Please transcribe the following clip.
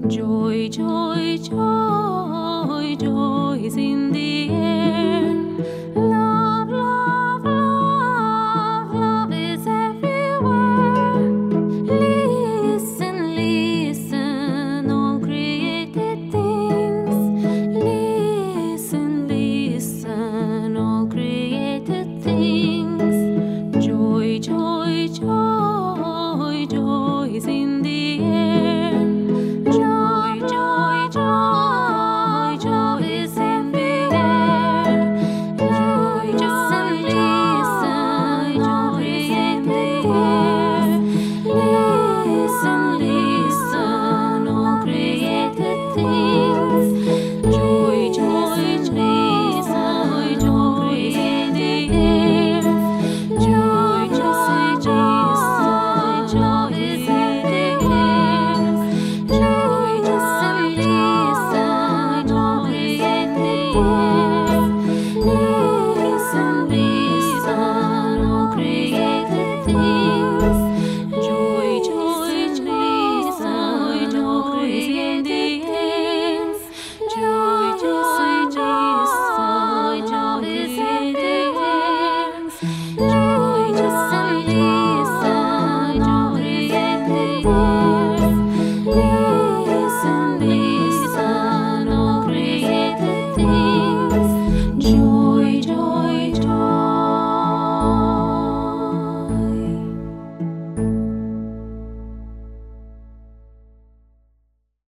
Joy, joy, joy, joy is in the air. Love, love, love, love is everywhere. Listen, listen, all created things. Listen, listen, all created things. Joy, joy.